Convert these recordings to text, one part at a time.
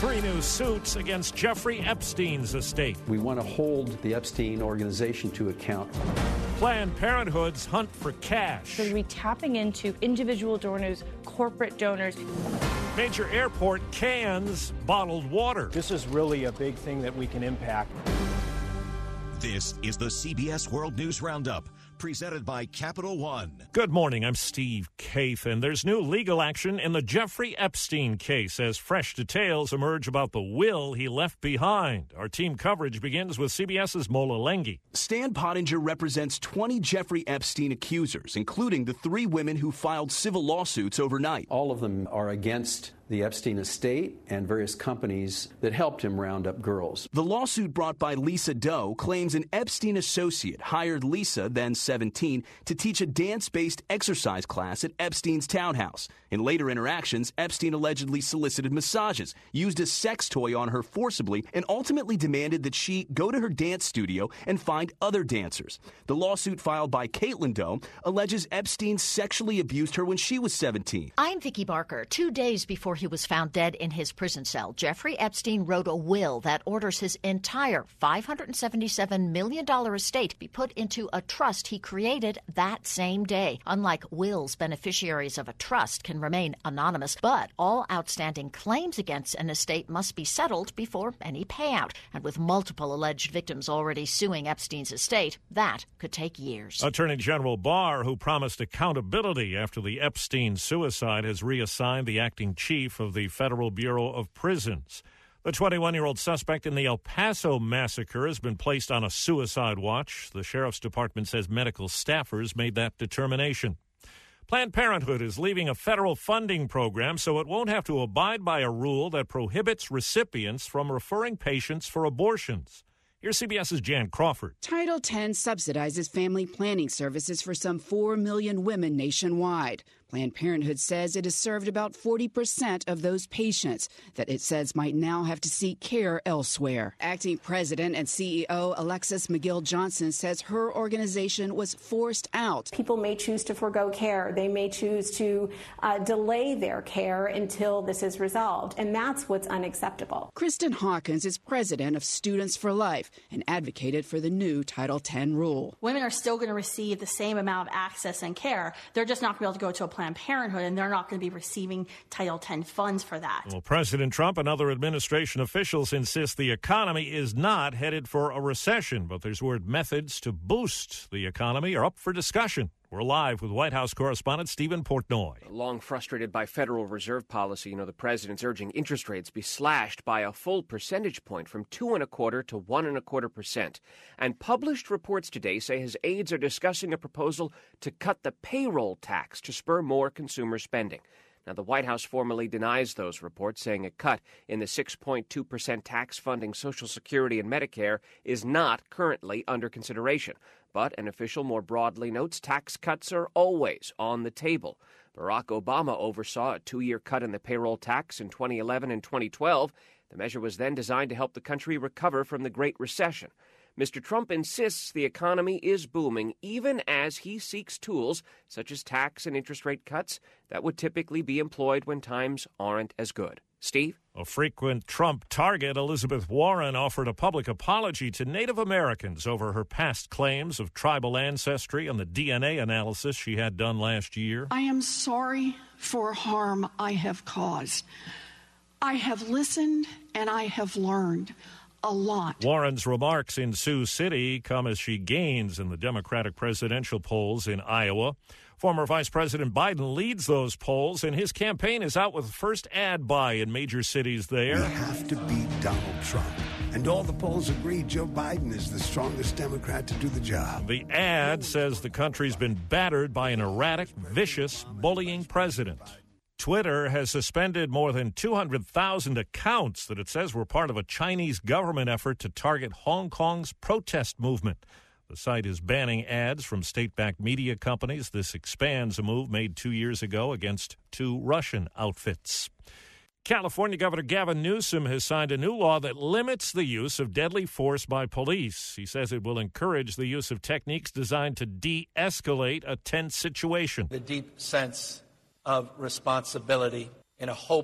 3 new suits against Jeffrey Epstein's estate. We want to hold the Epstein organization to account. Planned Parenthood's hunt for cash. They're going to be tapping into individual donors, corporate donors. Major airport cans bottled water. This is really a big thing that we can impact. This is the CBS World News Roundup, presented by Capital One. Good morning, I'm Steve Kathan. There's new legal action in the Jeffrey Epstein case as fresh details emerge about the will he left behind. Our team coverage begins with CBS's Mola Lenghi. Stan Pottinger represents 20 Jeffrey Epstein accusers, including the 3 women who filed civil lawsuits overnight. All of them are against the Epstein estate and various companies that helped him round up girls. The lawsuit brought by Lisa Doe claims an Epstein associate hired Lisa, then 17, to teach a dance-based exercise class at Epstein's townhouse. In later interactions, Epstein allegedly solicited massages, used a sex toy on her forcibly, and ultimately demanded that she go to her dance studio and find other dancers. The lawsuit filed by Caitlin Doe alleges Epstein sexually abused her when she was 17. I'm Vicki Barker. 2 days before he was found dead in his prison cell, Jeffrey Epstein wrote a will that orders his entire $577 million estate be put into a trust he created that same day. Unlike wills, beneficiaries of a trust can remain anonymous, but all outstanding claims against an estate must be settled before any payout. And with multiple alleged victims already suing Epstein's estate, that could take years. Attorney General Barr, who promised accountability after the Epstein suicide, has reassigned the acting chief of the Federal Bureau of Prisons. The 21-year-old suspect in the El Paso massacre has been placed on a suicide watch. The sheriff's department says medical staffers made that determination. Planned Parenthood is leaving a federal funding program so it won't have to abide by a rule that prohibits recipients from referring patients for abortions. Here's CBS's Jan Crawford. Title X subsidizes family planning services for some 4 million women nationwide. Planned Parenthood says it has served about 40% of those patients that it says might now have to seek care elsewhere. Acting president and CEO Alexis McGill Johnson says her organization was forced out. People may choose to forego care. They may choose to delay their care until this is resolved, and that's what's unacceptable. Kristen Hawkins is president of Students for Life and advocated for the new Title X rule. Women are still going to receive the same amount of access and care. They're just not going to be able to go to a Planned Parenthood, and they're not going to be receiving Title X funds for that. Well, President Trump and other administration officials insist the economy is not headed for a recession, but there's word methods to boost the economy are up for discussion. We're live with White House correspondent Stephen Portnoy. Long frustrated by Federal Reserve policy, the president's urging interest rates be slashed by a full percentage point from 2.25% to 1.25%. And published reports today say his aides are discussing a proposal to cut the payroll tax to spur more consumer spending. Now, the White House formally denies those reports, saying a cut in the 6.2% tax funding Social Security and Medicare is not currently under consideration. But an official more broadly notes tax cuts are always on the table. Barack Obama oversaw a 2-year cut in the payroll tax in 2011 and 2012. The measure was then designed to help the country recover from the Great Recession. Mr. Trump insists the economy is booming even as he seeks tools such as tax and interest rate cuts that would typically be employed when times aren't as good. Steve? A frequent Trump target, Elizabeth Warren, offered a public apology to Native Americans over her past claims of tribal ancestry and the DNA analysis she had done last year. I am sorry for harm I have caused. I have listened and I have learned a lot. Warren's remarks in Sioux City come as she gains in the Democratic presidential polls in Iowa. Former Vice President Biden leads those polls, and his campaign is out with the first ad buy in major cities there. We have to beat Donald Trump. And all the polls agree Joe Biden is the strongest Democrat to do the job. The ad says the country's been battered by an erratic, vicious, bullying president. Twitter has suspended more than 200,000 accounts that it says were part of a Chinese government effort to target Hong Kong's protest movement. The site is banning ads from state-backed media companies. This expands a move made 2 years ago against 2 Russian outfits. California Governor Gavin Newsom has signed a new law that limits the use of deadly force by police. He says it will encourage the use of techniques designed to de-escalate a tense situation. The deep sense of responsibility and a hope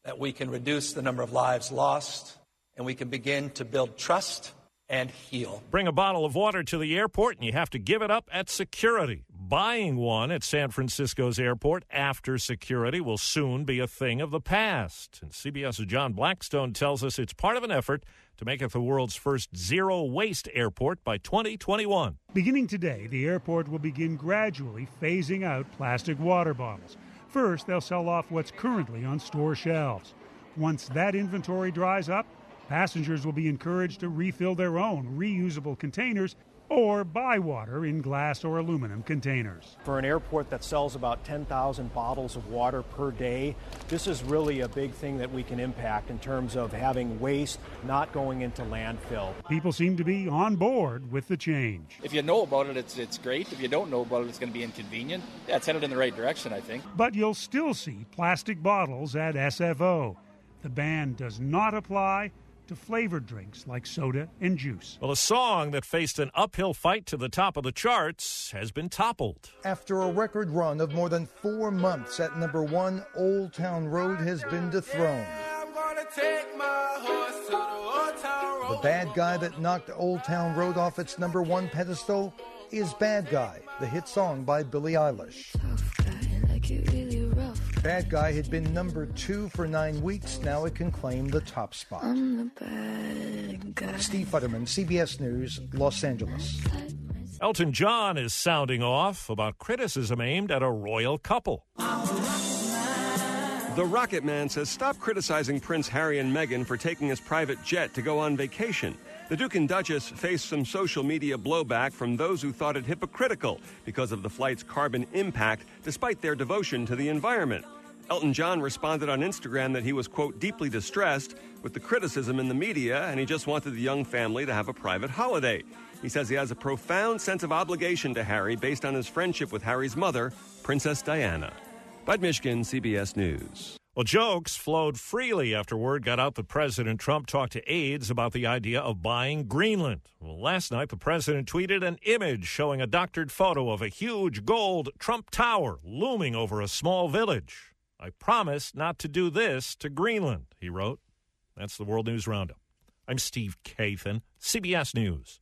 that we can reduce the number of lives lost, and we can begin to build trust and heal. Bring a bottle of water to the airport and you have to give it up at security. Buying one at San Francisco's airport after security will soon be a thing of the past. And CBS's John Blackstone tells us it's part of an effort to make it the world's first zero-waste airport by 2021. Beginning today, the airport will begin gradually phasing out plastic water bottles. First, they'll sell off what's currently on store shelves. Once that inventory dries up, passengers will be encouraged to refill their own reusable containers or buy water in glass or aluminum containers. For an airport that sells about 10,000 bottles of water per day, this is really a big thing that we can impact in terms of having waste not going into landfill. People seem to be on board with the change. If you know about it, it's great. If you don't know about it, it's going to be inconvenient. Yeah, it's headed in the right direction, I think. But you'll still see plastic bottles at SFO. The ban does not apply to flavored drinks like soda and juice. Well, a song that faced an uphill fight to the top of the charts has been toppled. After a record run of more than 4 months at number 1, Old Town Road has been dethroned. The bad guy that knocked Old Town Road off its number 1 pedestal is Bad Guy, the hit song by Billie Eilish. Bad Guy had been number 2 for 9 weeks. Now it can claim the top spot. I'm the bad guy. Steve Futterman, CBS News, Los Angeles. Elton John is sounding off about criticism aimed at a royal couple. The Rocket Man says stop criticizing Prince Harry and Meghan for taking his private jet to go on vacation. The Duke and Duchess faced some social media blowback from those who thought it hypocritical because of the flight's carbon impact, despite their devotion to the environment. Elton John responded on Instagram that he was, quote, deeply distressed with the criticism in the media, and he just wanted the young family to have a private holiday. He says he has a profound sense of obligation to Harry based on his friendship with Harry's mother, Princess Diana. Bud Mishkin, CBS News. Well, jokes flowed freely after word got out that President Trump talked to aides about the idea of buying Greenland. Well, last night, the president tweeted an image showing a doctored photo of a huge gold Trump Tower looming over a small village. I promise not to do this to Greenland, he wrote. That's the World News Roundup. I'm Steve Kathan, CBS News.